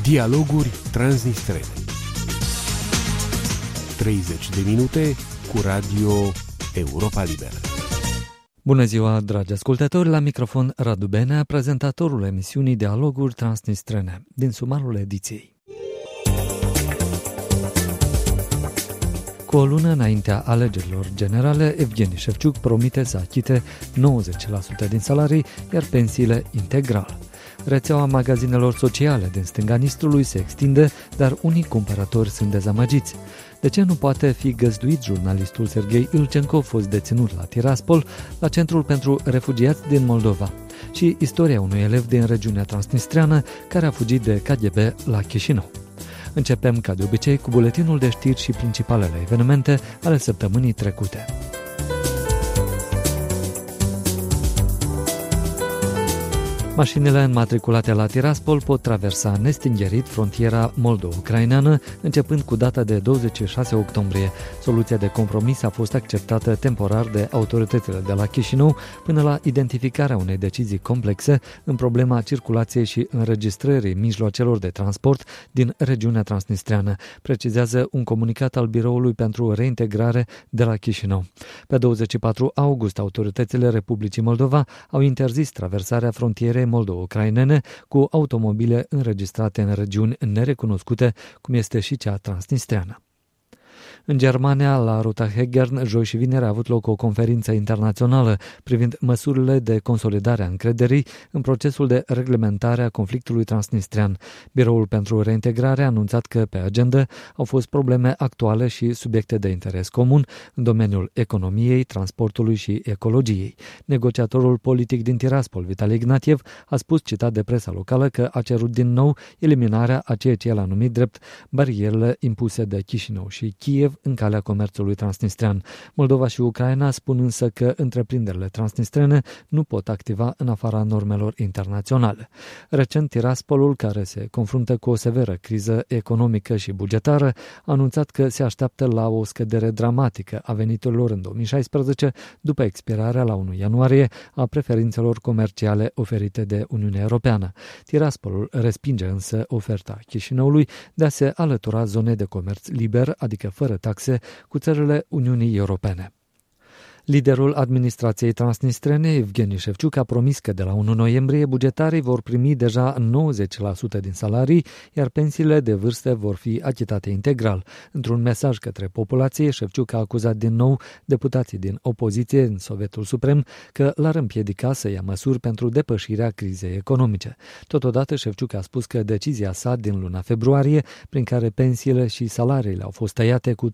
Dialoguri transnistrene. 30 de minute cu Radio Europa Liberă. Bună ziua, dragi ascultători, la microfon Radu Benea, prezentatorul emisiunii Dialoguri transnistrene, din sumarul ediției. Cu o lună înaintea alegerilor generale, Evgeni Șefciuc promite să achite 90% din salarii, iar pensiile integral. Rețeaua magazinelor sociale din stânga Nistrului se extinde, dar unii cumpărători sunt dezamăgiți. De ce nu poate fi găzduit jurnalistul Serghei Ilcenco, fost deținut la Tiraspol, la Centrul pentru Refugiați din Moldova? Și istoria unui elev din regiunea transnistreană care a fugit de KGB la Chișinău. Începem, ca de obicei, cu buletinul de știri și principalele evenimente ale săptămânii trecute. Mașinile înmatriculate la Tiraspol pot traversa nestingerit frontiera moldo-ucraineană, începând cu data de 26 octombrie. Soluția de compromis a fost acceptată temporar de autoritățile de la Chișinău până la identificarea unei decizii complexe în problema circulației și înregistrării mijloacelor de transport din regiunea transnistreană, precizează un comunicat al Biroului pentru Reintegrare de la Chișinău. Pe 24 august, autoritățile Republicii Moldova au interzis traversarea frontierei moldo-ucrainene cu automobile înregistrate în regiuni nerecunoscute, cum este și cea transnistreană. În Germania, la Rotahegern, joi și vineri a avut loc o conferință internațională privind măsurile de consolidare a încrederii în procesul de reglementare a conflictului transnistrean. Biroul pentru Reintegrare a anunțat că pe agenda au fost probleme actuale și subiecte de interes comun în domeniul economiei, transportului și ecologiei. Negociatorul politic din Tiraspol, Vitali Ignatiev, a spus, citat de presa locală, că a cerut din nou eliminarea a ceea ce el a numit drept barierele impuse de Chișinău și Kiev în calea comerțului transnistrean. Moldova și Ucraina spun însă că întreprinderile transnistrene nu pot activa în afara normelor internaționale. Recent, Tiraspolul, care se confruntă cu o severă criză economică și bugetară, a anunțat că se așteaptă la o scădere dramatică a veniturilor în 2016, după expirarea la 1 ianuarie a preferințelor comerciale oferite de Uniunea Europeană. Tiraspolul respinge însă oferta Chișinăului de a se alătura zonei de comerț liber, adică fără taxe, cu țările Uniunii Europene. Liderul administrației transnistrene, Evgeni Șefciuc, a promis că de la 1 noiembrie bugetarii vor primi deja 90% din salarii, iar pensiile de vârstă vor fi achitate integral. Într-un mesaj către populație, Șefciuc a acuzat din nou deputații din opoziție în Sovietul Suprem că l-ar împiedica să ia măsuri pentru depășirea crizei economice. Totodată, Șefciuc a spus că decizia sa din luna februarie, prin care pensiile și salariile au fost tăiate cu 30%,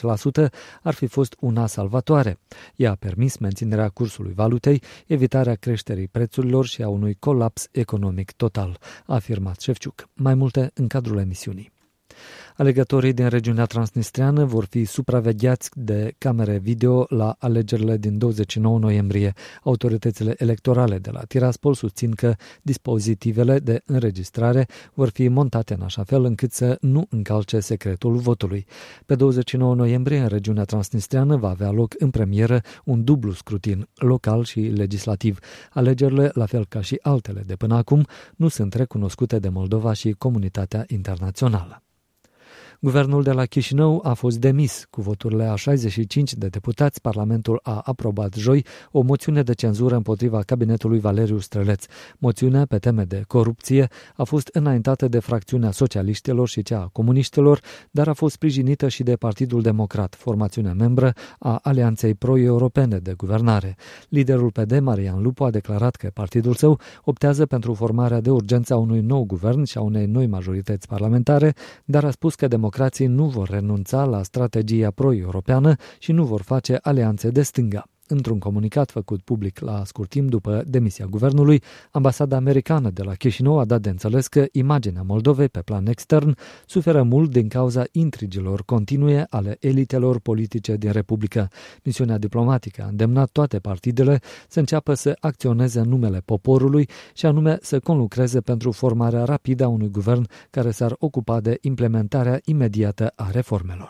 ar fi fost una salvatoare. Ea a permis menținerea cursului valutei, evitarea creșterii prețurilor și a unui colaps economic total, a afirmat Șefciuc. Mai multe în cadrul emisiunii. Alegătorii din regiunea transnistreană vor fi supravegheați de camere video la alegerile din 29 noiembrie. Autoritățile electorale de la Tiraspol susțin că dispozitivele de înregistrare vor fi montate în așa fel încât să nu încalce secretul votului. Pe 29 noiembrie, în regiunea transnistreană, va avea loc în premieră un dublu scrutin, local și legislativ. Alegerile, la fel ca și altele de până acum, nu sunt recunoscute de Moldova și comunitatea internațională. Guvernul de la Chișinău a fost demis. Cu voturile a 65 de deputați, Parlamentul a aprobat joi o moțiune de cenzură împotriva cabinetului Valeriu Străleț. Moțiunea pe teme de corupție a fost înaintată de fracțiunea socialiștilor și cea a comuniștilor, dar a fost sprijinită și de Partidul Democrat, formațiunea membră a Alianței Pro-Europene de Guvernare. Liderul PD, Marian Lupu, a declarat că partidul său optează pentru formarea de urgență a unui nou guvern și a unei noi majorități parlamentare, dar a spus că democrații nu vor renunța la strategia pro-europeană și nu vor face alianțe de stânga. Într-un comunicat făcut public la scurt timp după demisia guvernului, ambasada americană de la Chișinău a dat de înțeles că imaginea Moldovei pe plan extern suferă mult din cauza intrigilor continue ale elitelor politice din Republică. Misiunea diplomatică a îndemnat toate partidele să înceapă să acționeze în numele poporului și anume să conlucreze pentru formarea rapidă a unui guvern care s-ar ocupa de implementarea imediată a reformelor.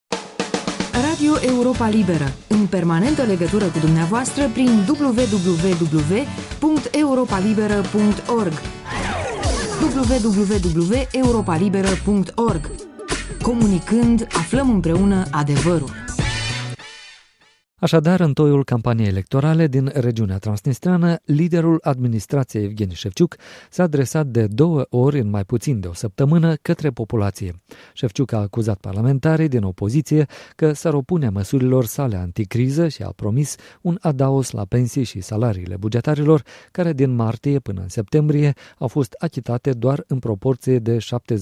Radio Europa Liberă, în permanentă legătură cu dumneavoastră prin www.europalibera.org. www.europalibera.org. Comunicând, aflăm împreună adevărul. Așadar, în toiul campaniei electorale din regiunea transnistreană, liderul administrației Evgeni Șefciuc s-a adresat de 2 ori în mai puțin de o săptămână către populație. Șefciuc a acuzat parlamentarii din opoziție că s-ar opune măsurilor sale anticriză și a promis un adaos la pensii și salariile bugetarilor, care din martie până în septembrie au fost achitate doar în proporție de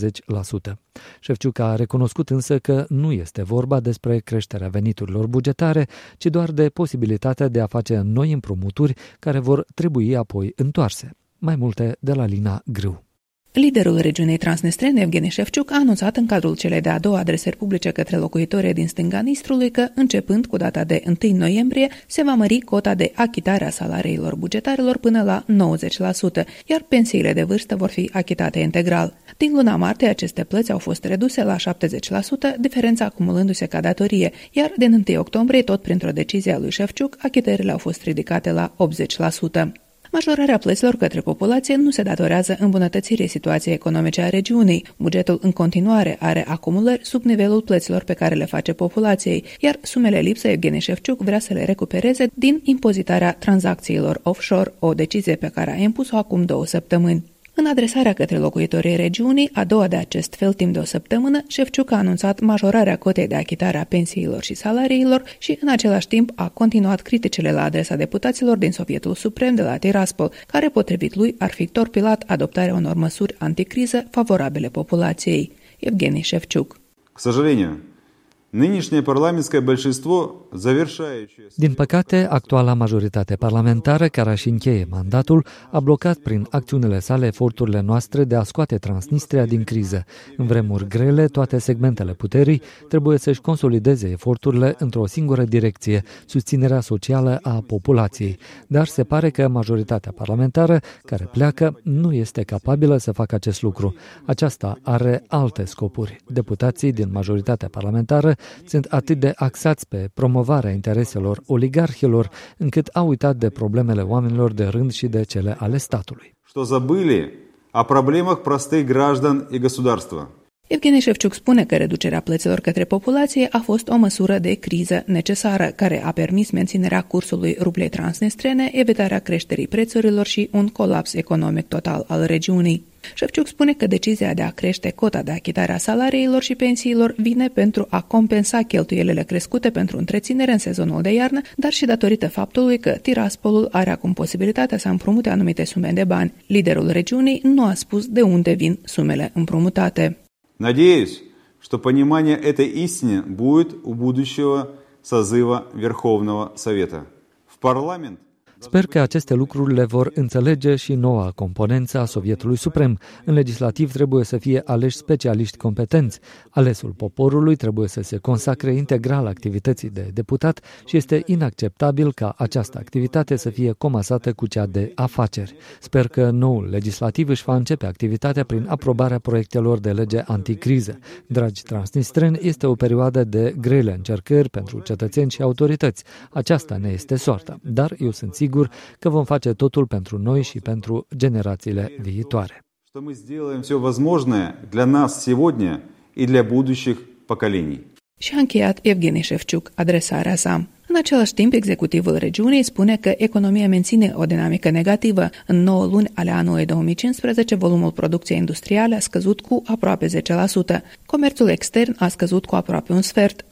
70%. Șefciuc a recunoscut însă că nu este vorba despre creșterea veniturilor bugetare, ci doar de posibilitatea de a face noi împrumuturi care vor trebui apoi întoarse. Mai multe de la Lina Grâu. Liderul regiunii transnistrene, Evgeni Șefciuc, a anunțat în cadrul celei de-a doua adresări publice către locuitorii din stânga Nistrului că, începând cu data de 1 noiembrie, se va mări cota de achitare a salariilor bugetarilor până la 90%, iar pensiile de vârstă vor fi achitate integral. Din luna martie, aceste plăți au fost reduse la 70%, diferența acumulându-se ca datorie, iar din 1 octombrie, tot printr-o decizie a lui Șefciuc, achitările au fost ridicate la 80%. Majorarea plăților către populație nu se datorează îmbunătățirii situației economice a regiunii. Bugetul în continuare are acumulări sub nivelul plăților pe care le face populației, iar sumele lipsă Evgeni Șefciuc vrea să le recupereze din impozitarea tranzacțiilor offshore, o decizie pe care a impus-o acum 2 săptămâni. În adresarea către locuitorii regiunii, a doua de acest fel timp de o săptămână, Șefciuc a anunțat majorarea cotei de achitare a pensiilor și salariilor și, în același timp, a continuat criticile la adresa deputaților din Sovietul Suprem de la Tiraspol, care, potrivit lui, ar fi torpilat adoptarea unor măsuri anticriză favorabile populației. Evgeni Șefciuc. К сожалению, нынешнее парламентское большинство, завершающее... Din păcate, actuala majoritate parlamentară, care își încheie mandatul, a blocat prin acțiunile sale eforturile noastre de a scoate Transnistria din criză. În vremuri grele, toate segmentele puterii trebuie să-și consolideze eforturile într-o singură direcție, susținerea socială a populației. Dar se pare că majoritatea parlamentară, care pleacă, nu este capabilă să facă acest lucru. Aceasta are alte scopuri. Deputații din majoritatea parlamentară sunt atât de axați pe promovarea intereselor oligarhilor, încât au uitat de problemele oamenilor de rând și de cele ale statului. Что забыли о проблемах простых граждан и государства. Evgeni Șefciuc spune că reducerea plăților către populație a fost o măsură de criză necesară, care a permis menținerea cursului rublei transnistrene, evitarea creșterii prețurilor și un colaps economic total al regiunii. Șefciuc spune că decizia de a crește cota de achitare a salariilor și pensiilor vine pentru a compensa cheltuielile crescute pentru întreținere în sezonul de iarnă, dar și datorită faptului că Tiraspolul are acum posibilitatea să împrumute anumite sume de bani. Liderul regiunii nu a spus de unde vin sumele împrumutate. Надеюсь, что понимание этой истины будет у будущего созыва Верховного Совета. В парламент Sper că aceste lucruri le vor înțelege și noua componență a Sovietului Suprem. În legislativ trebuie să fie aleși specialiști competenți. Alesul poporului trebuie să se consacre integral activității de deputat și este inacceptabil ca această activitate să fie comasată cu cea de afaceri. Sper că noul legislativ își va începe activitatea prin aprobarea proiectelor de lege anticriză. Dragi transnistreni, este o perioadă de grele încercări pentru cetățeni și autorități. Aceasta ne este soarta, dar eu sunt sigur că vom face totul pentru noi și pentru generațiile viitoare. Что мы сделаем все возможное для нас сегодня и для будущих поколений. Și a încheiat Evgeni Șefciuc adresarea sa. În același timp, executivul regiunii spune că economia menține o dinamică negativă. În 9 luni ale anului 2015, volumul producției industriale a scăzut cu aproape 10%. Comerțul extern a scăzut cu aproape un sfert,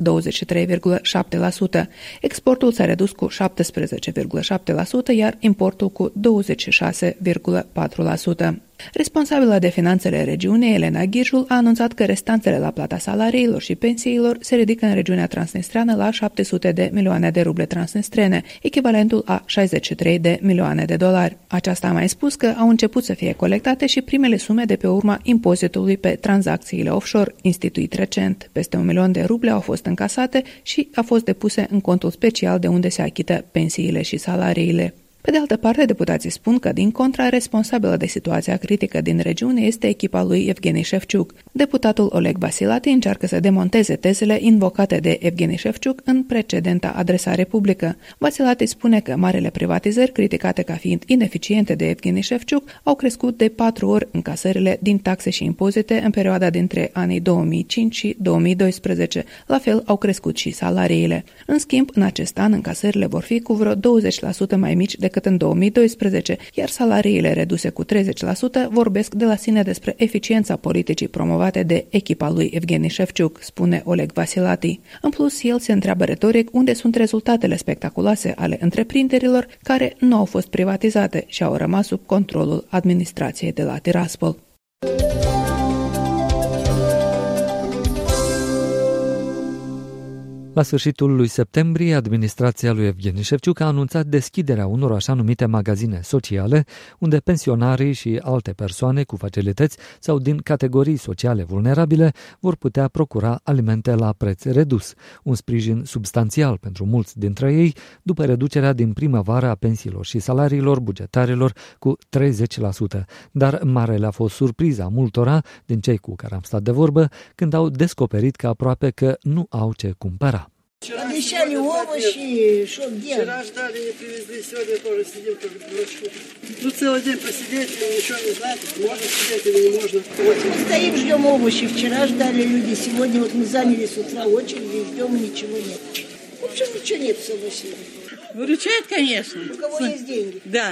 23,7%. Exportul s-a redus cu 17,7%, iar importul cu 26,4%. Responsabilă de finanțele regiunii, Elena Ghirjul, a anunțat că restanțele la plata salariilor și pensiilor se ridică în regiunea transnistreană la 700 de milioane de ruble transnistrene, echivalentul a 63 de milioane de dolari. Aceasta a mai spus că au început să fie colectate și primele sume de pe urma impozitului pe tranzacțiile offshore, instituit recent. Peste 1 milion de ruble au fost încasate și au fost depuse în contul special de unde se achită pensiile și salariile. Pe de altă parte, deputații spun că, din contra, responsabilă de situația critică din regiune este echipa lui Evgeni Șefciuc. Deputatul Oleg Vasilati încearcă să demonteze tezele invocate de Evgeni Șefciuc în precedenta adresare publică. Vasilati spune că marele privatizări, criticate ca fiind ineficiente de Evgeni Șefciuc, au crescut de 4 ori încasările din taxe și impozite în perioada dintre anii 2005 și 2012. La fel au crescut și salariile. În schimb, în acest an, încasările vor fi cu vreo 20% mai mici decât în 2012, iar salariile reduse cu 30% vorbesc de la sine despre eficiența politicii promovate de echipa lui Evgeni Șefciuc, spune Oleg Vasilati. În plus, el se întreabă retoric unde sunt rezultatele spectaculoase ale întreprinderilor care nu au fost privatizate și au rămas sub controlul administrației de la Tiraspol. La sfârșitul lui septembrie, administrația lui Evgeni Șefciuc a anunțat deschiderea unor așa numite magazine sociale, unde pensionarii și alte persoane cu facilități sau din categorii sociale vulnerabile vor putea procura alimente la preț redus, un sprijin substanțial pentru mulți dintre ei, după reducerea din primăvară a pensiilor și salariilor bugetarilor cu 30%. Dar marele a fost surpriza multora din cei cu care am stat de vorbă când au descoperit că aproape că nu au ce cumpăra. Обещали овощи, что где? Вчера ждали, не привезли, сегодня тоже сидим, как дурачку. Ну, целый день посидеть, ничего не знать, можно сидеть или не можно. Мы стоим, ждем овощи. Вчера ждали люди, сегодня вот мы заняли с утра очередь, ждем, ничего нет. В общем, ничего нет с овощами. Выручает, конечно. У кого есть деньги. Да.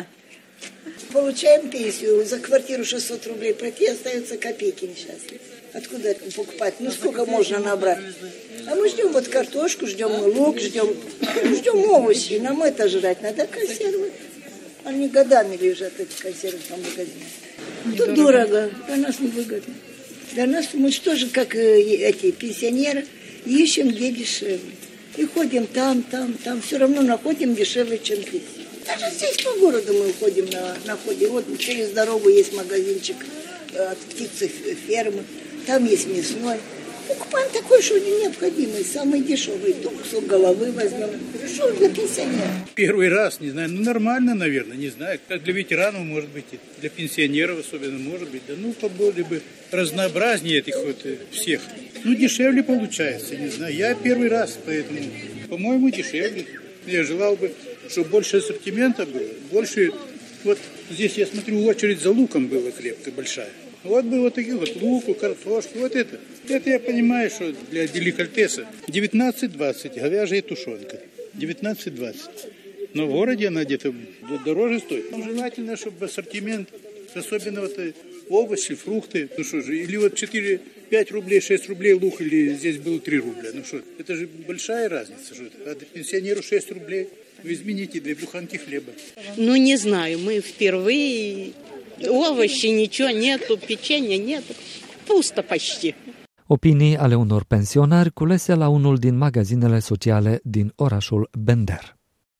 Получаем пенсию, за квартиру 600 рублей пройти, остаются копейки несчастные. Откуда покупать? Ну, сколько можно набрать? А мы ждем вот картошку, ждем лук, ждем овощи. Нам это жрать надо, консервы. Они годами лежат, эти консервы в магазине. Тут дорого, для нас невыгодно. Для нас мы что же, как эти пенсионеры, ищем где дешевле. И ходим там. Все равно находим дешевле, чем здесь. Даже здесь по городу мы уходим, находим. Вот через дорогу есть магазинчик от птицы фермы. Там есть мясной. Покупаем такой, что необходимый, самый дешевый. То кусок головы возьмем. Что для пенсионера? Первый раз, не знаю, ну нормально, наверное, не знаю. Как для ветеранов, может быть, для пенсионеров особенно, может быть. Да ну, поболее бы разнообразнее этих вот всех. Ну, дешевле получается, не знаю. Я первый раз, поэтому, по-моему, дешевле. Я желал бы, чтобы больше ассортимента было, больше... Вот здесь, я смотрю, очередь за луком была крепкая, большая. Вот бы вот такие вот луку, картошку, вот это. Это я понимаю, что для деликатеса 19-20, говяжья тушенка, 19-20. Но в городе она где-то дороже стоит. Ну, желательно, чтобы ассортимент, особенно вот овощи, фрукты, ну что же, или вот 4-5 рублей, 6 рублей лук, или здесь было 3 рубля. Ну что, это же большая разница. Что это? А пенсионеру 6 рублей, вы измените 2 буханки хлеба. Ну, не знаю, мы vпервые... Овощи, niciun нету, pecenie нету. Пусто почти. Opinii ale unor pensionari culese la unul din magazinele sociale din orașul Bender.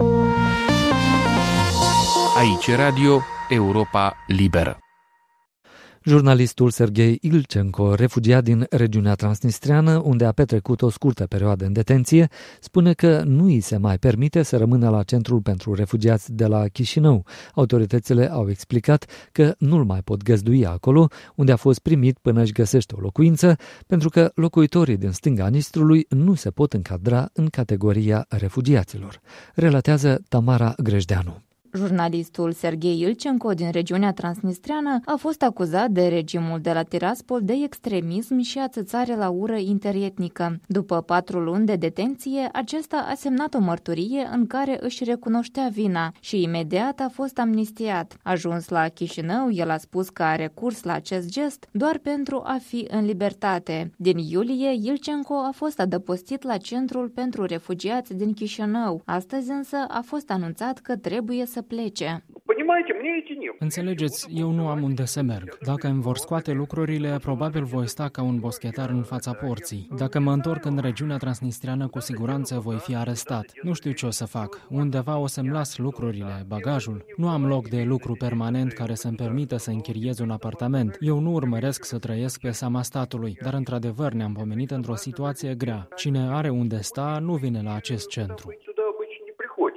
Aici Radio Europa Liberă. Jurnalistul Serghei Ilchenko, refugiat din regiunea transnistreană, unde a petrecut o scurtă perioadă în detenție, spune că nu îi se mai permite să rămână la centrul pentru refugiați de la Chișinău. Autoritățile au explicat că nu-l mai pot găzdui acolo, unde a fost primit până își găsește o locuință, pentru că locuitorii din stânga Nistrului nu se pot încadra în categoria refugiaților, relatează Tamara Grejdeanu. Jurnalistul Serghei Ilchenko din regiunea transnistreană a fost acuzat de regimul de la Tiraspol de extremism și ațățare la ură interetnică. După 4 luni de detenție, acesta a semnat o mărturie în care își recunoștea vina și imediat a fost amnistiat. Ajuns la Chișinău, el a spus că a recurs la acest gest doar pentru a fi în libertate. Din iulie, Ilchenko a fost adăpostit la Centrul pentru Refugiați din Chișinău. Astăzi însă a fost anunțat că trebuie să plece. Înțelegeți, eu nu am unde să merg. Dacă îmi vor scoate lucrurile, probabil voi sta ca un boschetar în fața porții. Dacă mă întorc în regiunea transnistreană, cu siguranță voi fi arestat. Nu știu ce o să fac. Undeva o să-mi las lucrurile, bagajul. Nu am loc de lucru permanent care să-mi permită să închiriez un apartament. Eu nu urmăresc să trăiesc pe seama statului, dar într-adevăr ne-am pomenit într-o situație grea. Cine are unde sta, nu vine la acest centru.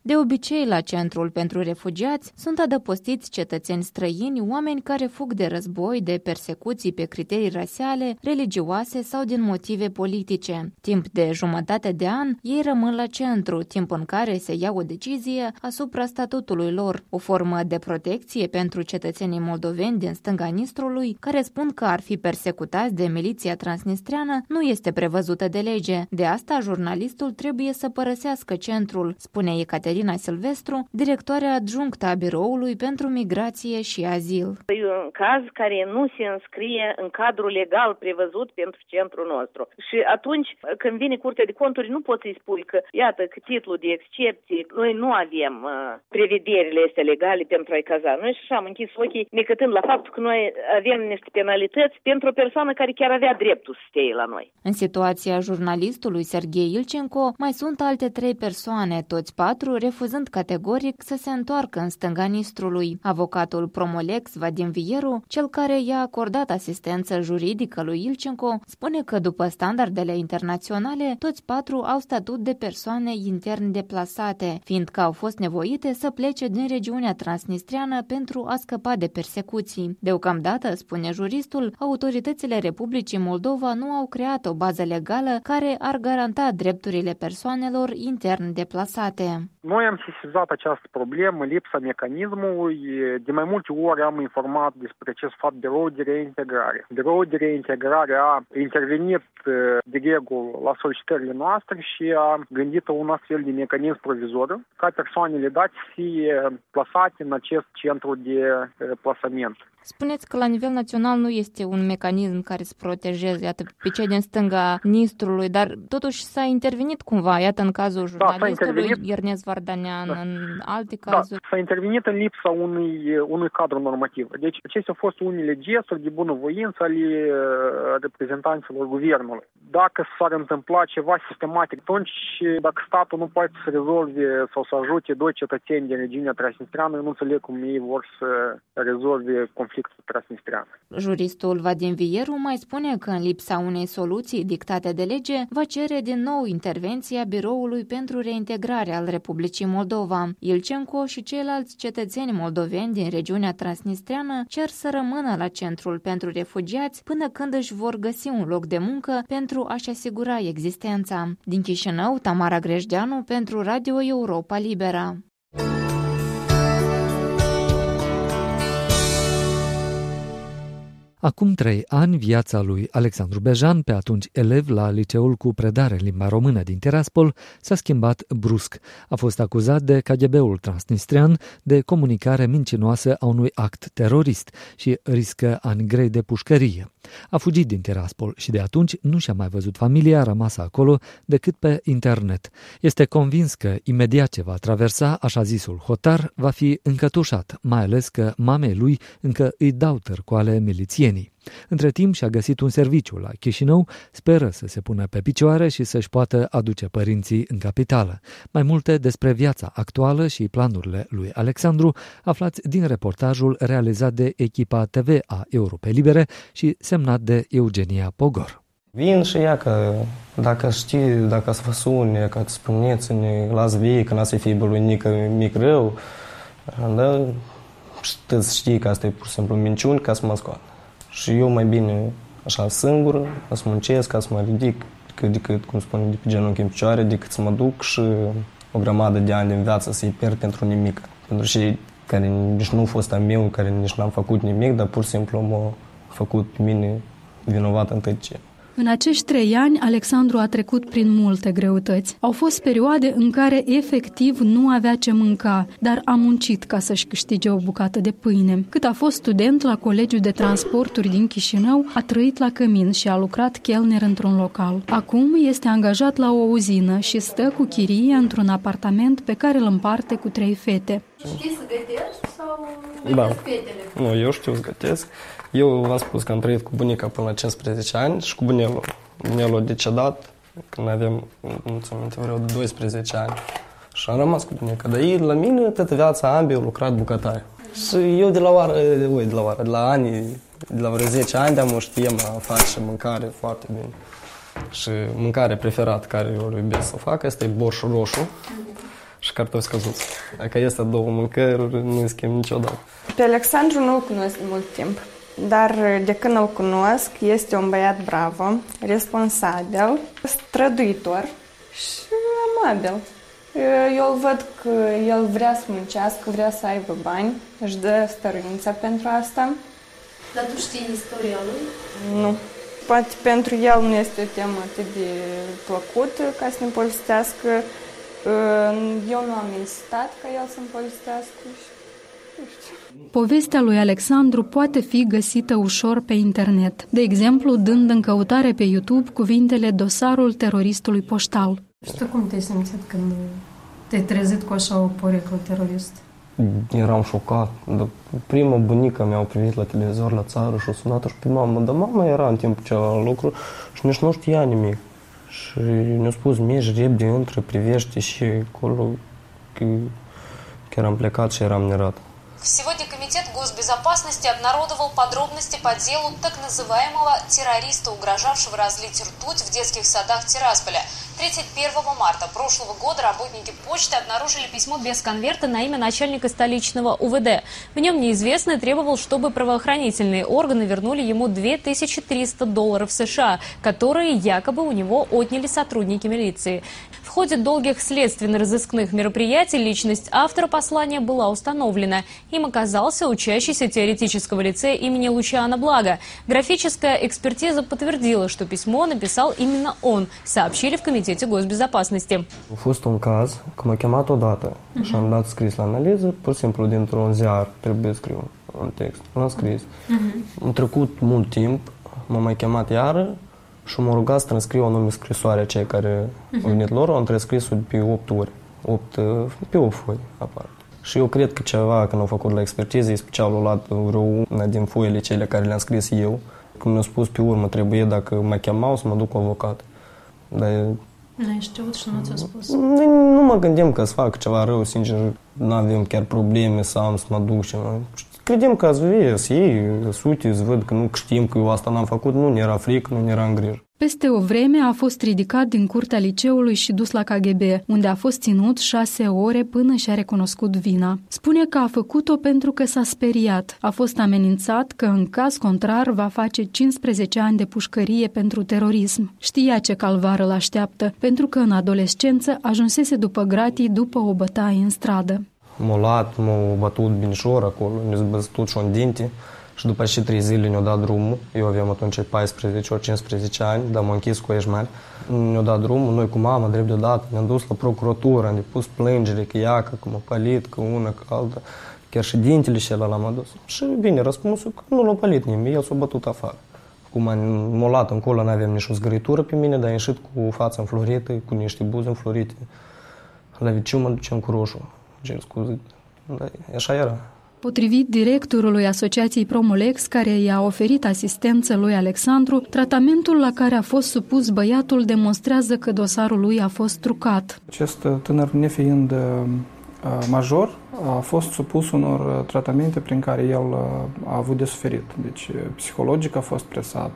De obicei, la Centrul pentru Refugiați sunt adăpostiți cetățeni străini, oameni care fug de război, de persecuții pe criterii rasiale, religioase sau din motive politice. Timp de jumătate de an, ei rămân la centru, timp în care se ia o decizie asupra statutului lor, o formă de protecție pentru cetățenii moldoveni din stânga Nistrului, care spun că ar fi persecutați de miliția transnistreană, nu este prevăzută de lege. De asta, jurnalistul trebuie să părăsească centrul, spune Ecaterina Silvestru, directoarea adjunctă a Biroului pentru Migrație și Azil. E un caz care nu se înscrie în cadrul legal prevăzut pentru centrul nostru. Și atunci, când vine Curtea de Conturi, nu poți să-i spui că, iată, că titlul de excepție, noi nu avem prevederile astea legale pentru a-i caza. Noi și așa am închis ochii, necătând la faptul că noi avem niște penalități pentru o persoană care chiar avea dreptul să stea la noi. În situația jurnalistului Serghei Ilcenco, mai sunt alte 3 persoane, toți 4 refuzând categoric să se întoarcă în stânga Nistrului. Avocatul Promolex, Vadim Vieru, cel care i-a acordat asistență juridică lui Ilcenco, spune că după standardele internaționale, toți 4 au statut de persoane intern deplasate, fiindcă au fost nevoite să plece din regiunea transnistreană pentru a scăpa de persecuții. Deocamdată, spune juristul, autoritățile Republicii Moldova nu au creat o bază legală care ar garanta drepturile persoanelor intern deplasate. Noi am sesizat această problemă, lipsa mecanismului. De mai multe ori am informat despre acest fapt Biroul de Reintegrare. Biroul de Reintegrare a intervenit de regulă la solicitările noastre și a gândit un astfel de mecanism provizoriu ca persoanele date să fie plasate în acest centru de plasament. Spuneți că la nivel național nu este un mecanism care să protejeze, iată, pe cei din stânga Nistrului, dar totuși s-a intervenit cumva, iată, în cazul jurnalistului Ernest Vardanean, în alte cazuri. Da, s-a intervenit în lipsa unui cadru normativ. Deci acestea au fost unele gesturi de bunăvoință ale reprezentanților guvernului. Dacă s-ar întâmpla ceva sistematic, atunci dacă statul nu poate să rezolve sau să ajute 2 cetățeni din regiunea transnistreană, nu înțeleg cum ei vor să rezolve conflictul transnistrean. Juristul Vadim Vieru mai spune că în lipsa unei soluții dictate de lege, va cere din nou intervenția Biroului pentru Reintegrare al Republicii Moldova. Ilcenco și ceilalți cetățeni moldoveni din regiunea transnistreană cer să rămână la Centrul pentru Refugiați până când își vor găsi un loc de muncă pentru a-și asigura existența. Din Chișinău, Tamara Grejdeanu pentru Radio Europa Libera. Acum 3 ani, viața lui Alexandru Bejan, pe atunci elev la liceul cu predare în limba română din Tiraspol, s-a schimbat brusc. A fost acuzat de KGB-ul transnistrian de comunicare mincinoasă a unui act terorist și riscă ani grei de pușcărie. A fugit din Tiraspol și de atunci nu și-a mai văzut familia rămasă acolo decât pe internet. Este convins că imediat ce va traversa așa zisul hotar, va fi încătușat, mai ales că mamei lui încă îi dau târcoale milițienii. Între timp și-a găsit un serviciu la Chișinău, speră să se pună pe picioare și să-și poată aduce părinții în capitală. Mai multe despre viața actuală și planurile lui Alexandru aflați din reportajul realizat de echipa TV a Europei Libere și semnat de Eugenia Pogor. Vin și ea că dacă știi, dacă să vă sune, că spuneți-ne, las vii, că n-a să fie lui mic rău, dar știi că asta e pur și simplu minciuni ca să mă scoată. Și eu mai bine așa singur, să muncesc, ca să mă ridic, decât cum spun, de pe genunchi în picioare, decât să mă duc și o grămadă de ani din viață să-i pierd pentru nimic. Pentru cei care nici nu a fost a meu, care nici n-am făcut nimic, dar pur și simplu m-a făcut pe mine vinovat în tot ce. În acești 3 ani, Alexandru a trecut prin multe greutăți. Au fost perioade în care efectiv nu avea ce mânca, dar a muncit ca să-și câștige o bucată de pâine. Cât a fost student la Colegiul de Transporturi din Chișinău, a trăit la cămin și a lucrat chelner într-un local. Acum este angajat la o uzină și stă cu chirie într-un apartament pe care îl împarte cu 3 fete. Știi să gătești sau gătesc fetele? Nu, eu știu să gătesc. Eu v-am spus că am trăit cu bunica până la 15 ani și cu bunelul. Bunelul a decedat când aveam, nu ți-am minte, vreo 12 ani. Și am rămas cu bunica. Dar ei, la mine, toată viața ambii au lucrat bucătari. Și eu de la ani, de la vreo 10 ani, de-am o știem a face mâncare foarte bine. Și mâncare preferat care eu iubesc să o fac, este borș roșu. și cartofi căzuți. Dacă este două mâncăruri, nu schimb niciodată. Pe Alexandru nu-l cunosc de mult timp, dar de când îl cunosc, este un băiat bravo, responsabil, străduitor și amabil. Eu îl văd că el vrea să muncească, vrea să aibă bani, își dă stăruința pentru asta. Dar tu știi istoria lui? Nu. Poate pentru el nu este o temă atât de plăcută ca să ne povestească. Eu nu am insistat ca el să-mi povestească și nu știu. Povestea lui Alexandru poate fi găsită ușor pe internet, de exemplu dând în căutare pe YouTube cuvintele Dosarul teroristului poștal. Și tu cum te-ai simțit când te-ai trezit cu așa o poreclă terorist? Eram șocat. Prima bunica mea a privit la televizor la țară și a sunat-o și pe mama, dar mama era în timpul celălalt lucru și nici nu știa nimic. Și ne-a spus, mergi repede, intră, privește și acolo chiar am plecat și eram nerat. Сегодня Комитет госбезопасности обнародовал подробности по делу так называемого террориста, угрожавшего разлить ртуть в детских садах Тирасполя. 31 марта прошлого года работники почты обнаружили письмо без конверта на имя начальника столичного УВД. В нем неизвестный требовал, чтобы правоохранительные органы вернули ему $2300 США, которые якобы у него отняли сотрудники милиции. В ходе долгих следственно-розыскных мероприятий личность автора послания была установлена. Им оказался учащийся теоретического лицея имени Лучиана Блага. Графическая экспертиза подтвердила, что письмо написал именно он, сообщили в Комитете госбезопасности. A fost un caz că m-a chemat odată și am dat scris la analiză, pur și simplu dintr-un ziar trebuie să scriu un text. L-am scris. Am trecut mult timp, m-a mai chemat iară și m-a rugat să transcriu o nume scrisoare cei care au venit lor, au transcris-o pe 8 ori, pe 8 foi aparte. Și eu cred că ceva, când au făcut la expertiză, special au luat vreo una din foile cele care le-am scris eu. Când mi-au spus pe urmă, trebuie, dacă mă chemau, să mă duc cu avocat. Dar n-ai știut și nu ți-a spus? Nu mă gândim că să fac ceva rău, sincer, nu avem chiar probleme să am să mă duc și credem că azi să iei sute, să văd că nu știm că eu asta n-am făcut, nu ne era frică, nu ne era în grijă. Peste o vreme a fost ridicat din curtea liceului și dus la KGB, unde a fost ținut 6 ore până și-a recunoscut vina. Spune că a făcut-o pentru că s-a speriat. A fost amenințat că în caz contrar va face 15 ani de pușcărie pentru terorism. Știa ce calvar îl așteaptă, pentru că în adolescență ajunsese după gratii după o bătaie în stradă. M-au luat, m-au bătut binișor acolo, mi-au bătut și un dinte. Și după și 3 zile ne-au dat drumul. Eu aveam atunci 14 ori 15 ani, dar m-am închis cu ești mari. Ne-au dat drumul, noi cu mama, drept deodată, ne-am dus la procuratură, am depus plângere că iacă, că m-a pălit, că una, că alta. Chiar și dintele și ăla l-am adus. Și bine, răspunsul că nu l-a pălit nimeni, el s-a bătut afară. Cum m-a luat încolo, n-aveam nici o zgâritură pe mine, dar am ieșit cu fața înflorită, cu niște buze înflorite. La viciu mă duceam cu roșu, cer scuze, dar așa era. Potrivit directorului Asociației Promolex, care i-a oferit asistență lui Alexandru, tratamentul la care a fost supus băiatul demonstrează că dosarul lui a fost trucat. Acest tânăr, nefiind major, a fost supus unor tratamente prin care el a avut de suferit. Deci psihologic a fost presat,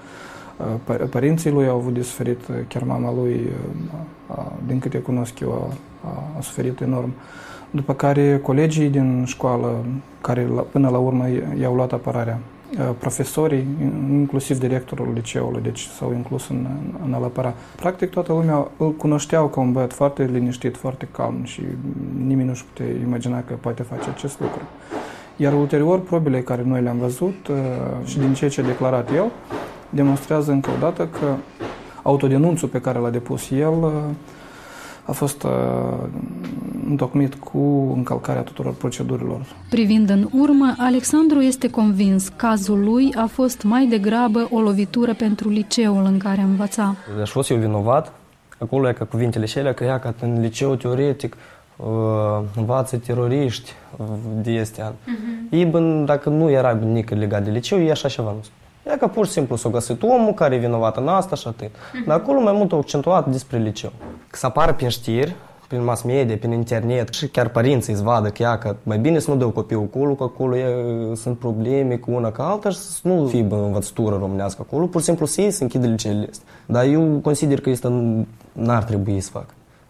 părinții lui au avut de suferit, chiar mama lui, din câte cunosc eu, a suferit enorm. După care colegii din școală, care până la urmă i-au luat apărarea, profesorii, inclusiv directorul liceului, deci s-au inclus în a-l apăra. Practic toată lumea îl cunoșteau ca un băiat foarte liniștit, foarte calm și nimeni nu-și putea imagina că poate face acest lucru. Iar ulterior, probele care noi le-am văzut și din ceea ce a declarat el, demonstrează încă o dată că autodenunțul pe care l-a depus el a fost întocmit cu încălcarea tuturor procedurilor. Privind în urmă, Alexandru este convins că cazul lui a fost mai degrabă o lovitură pentru liceul în care învăța. Deci fost eu vinovat, acolo e ca cuvintele șelea, că ea că în liceu teoretic învață teroriști de este an. Ei, dacă nu era nică legat de liceu, ei așa ceva nu spune. E că pur și simplu s-a găsit omul care e vinovat în asta și atât. Dar acolo mai mult au accentuat despre liceu. Că să apară pe știri, prin mass media, prin internet și chiar părinții îți vadă că ea că mai bine să nu dă copilul acolo, că acolo sunt probleme cu una ca alta și să nu fie învățătură românească acolo, pur și simplu să iei, să închide liceele astea. Dar eu consider că asta n-ar trebui să facă.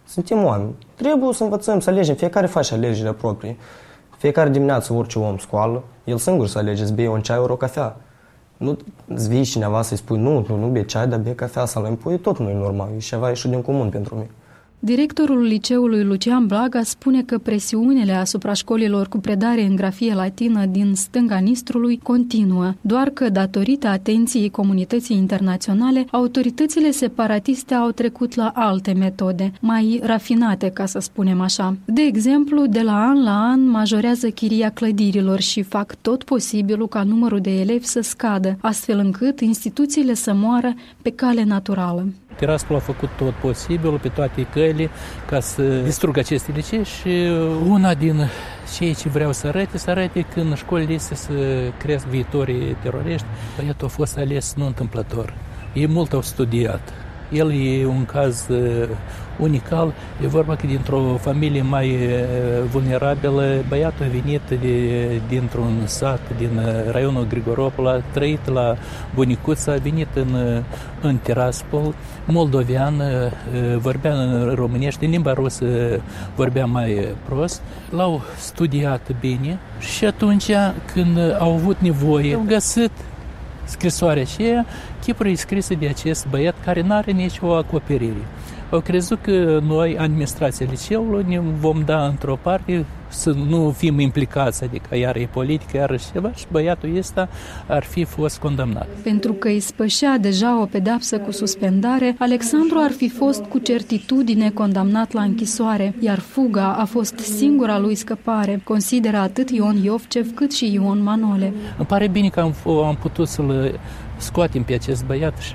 Suntem oameni. Trebuie să învățăm, să alegem. Fiecare face alegerile proprii. Fiecare dimineață orice om scoală, el singur să alege să bea un ceai, ori o cafea. Nu îți vii cineva să-i spui, nu bei ceai, dar bei cafea sau îmi pui, tot nu e normal. E ceva ieșit din comun pentru mine. Directorul liceului Lucian Blaga spune că presiunile asupra școlilor cu predare în grafie latină din stânga Nistrului continuă, doar că, datorită atenției comunității internaționale, autoritățile separatiste au trecut la alte metode, mai rafinate, ca să spunem așa. De exemplu, de la an majorează chiria clădirilor și fac tot posibilul ca numărul de elevi să scadă, astfel încât instituțiile să moară pe cale naturală. Tiraspol a făcut tot posibilul pe toate căile ca să distrugă aceste licee și una din cei ce vreau să arate că în școlile este să cresc viitorii teroriști. Băiatul a fost ales nu întâmplător. Ei mult au studiat. El e un caz unical. E vorba că dintr-o familie mai vulnerabilă, băiatul a venit dintr-un sat din raionul Grigoropol, a trăit la bunicuță, a venit în Tiraspol, moldovean, vorbea în românește, în limba rusă vorbea mai prost. L-au studiat bine și atunci când au avut nevoie, au găsit scrisoarea aceea, chipul scrisă de acest băiat care nu are nicio acoperire. Au crezut că noi, administrația liceului, ne vom da într-o parte să nu fim implicați, adică iar e politică, iar ceva, și băiatul ăsta ar fi fost condamnat. Pentru că îi spășea deja o pedeapsă cu suspendare, Alexandru ar fi fost cu certitudine condamnat la închisoare, iar fuga a fost singura lui scăpare, consideră atât Ion Iovcev cât și Ion Manole. Îmi pare bine că am putut să-l scoatem pe acest băiat și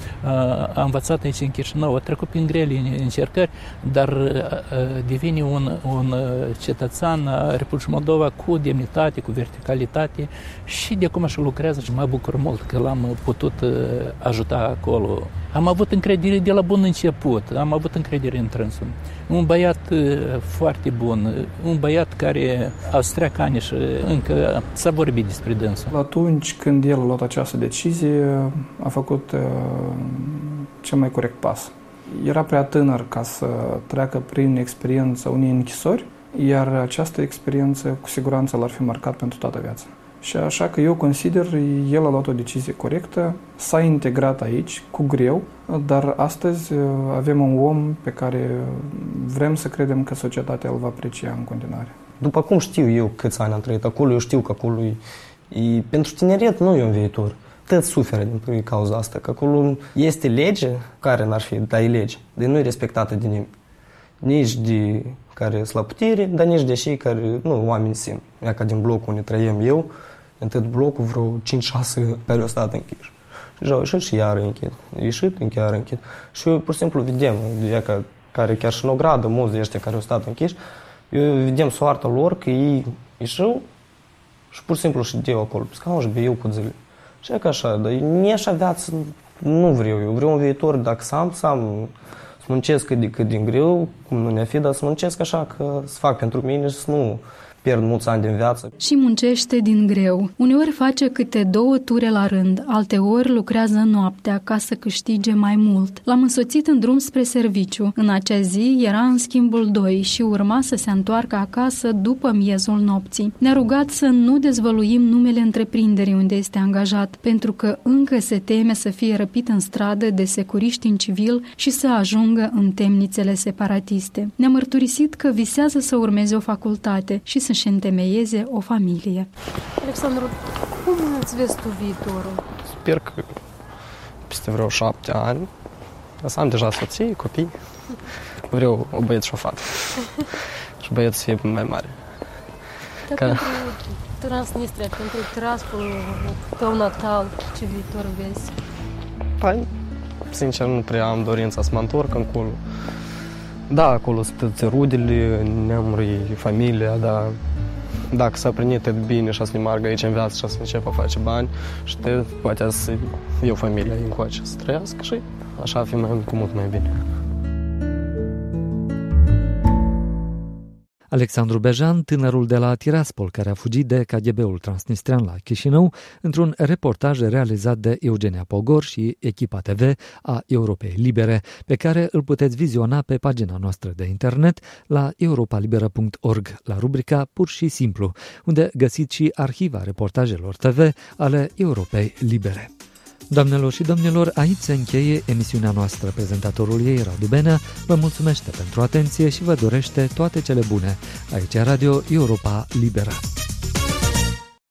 a învățat aici în Chișinău, a trecut prin grele încercări, dar devine un cetățean a Republicii Moldova cu demnitate, cu verticalitate și de acum și lucrează și mă bucur mult că l-am putut ajuta acolo. Am avut încredere de la bun început, am avut încredere în trânsul. Un băiat foarte bun, un băiat care austriacane și încă s-a vorbit despre dânsul. Atunci când el a luat această decizie, a făcut cel mai corect pas. Era prea tânăr ca să treacă prin experiența unei închisori, iar această experiență cu siguranță l-ar fi marcat pentru toată viața. Și așa că eu consider, el a luat o decizie corectă, s-a integrat aici, cu greu, dar astăzi avem un om pe care vrem să credem că societatea îl va aprecia în continuare. După cum știu eu câți ani am trăit acolo, eu știu că acolo pentru tineret nu e un viitor. Tot suferă din cauza asta, că acolo este lege, care n-ar fi, dar e lege, dar nu e respectată de nimeni. Nici de care sunt la putere, dar nici de cei care, oameni simpli. Ia ca din blocul unde trăiem eu, în tot blocul vreo 5-6 care au stat închiși. Și au ieșit și iar închid. Ieșit, chiar închid. Și eu, pur și simplu, vedem, care chiar și în ogradă, mulți de ăștia care au stat închiși, eu vedem soarta lor că ei ieșeau și pur și simplu ședeau acolo pe scaun și beiau cu zile. Și e ca așa, dar nici așa viață nu vreau eu. Vreau un viitor, dacă să muncesc cât din greu, cum nu ne-a fi, dar să muncesc așa că să fac pentru mine și să nu pierd mulți ani din viață. Și muncește din greu. Uneori face câte 2 ture la rând, alteori lucrează noaptea ca să câștige mai mult. L-am însoțit în drum spre serviciu. În acea zi era în schimbul 2 și urma să se întoarcă acasă după miezul nopții. Ne-a rugat să nu dezvăluim numele întreprinderii unde este angajat, pentru că încă se teme să fie răpit în stradă de securiști în civil și să ajungă în temnițele separatiste. Ne-a mărturisit că visează să urmeze o facultate și să-și întemeieze o familie. Alexandru, cum îți vezi tu viitorul? Sper că peste vreo 7 ani să am deja soție, copii. Vreau o băieț și o fată. Și băieț să fie mai mare. Dar pentru Transnistria, pentru Tiraspol, tău natal, ce viitor vezi? Păi, sincer, nu prea am dorința să mă întorc încolo. Da, acolo sunt rudele, neamurii, familia, dar dacă s-a primit tot bine și să ne margă aici în viață și să încep a face bani, și poate să eu familia încoace să trăiască și așa fi cu mult mai bine. Alexandru Bejan, tânărul de la Tiraspol, care a fugit de KGB-ul transnistrean la Chișinău, într-un reportaj realizat de Eugenia Pogor și echipa TV a Europei Libere, pe care îl puteți viziona pe pagina noastră de internet la europalibera.org, la rubrica Pur și Simplu, unde găsiți și arhiva reportajelor TV ale Europei Libere. Doamnelor și domnilor, aici se încheie emisiunea noastră. Prezentatorul ei, Radu Benea, vă mulțumește pentru atenție și vă dorește toate cele bune. Aici Radio Europa Libera.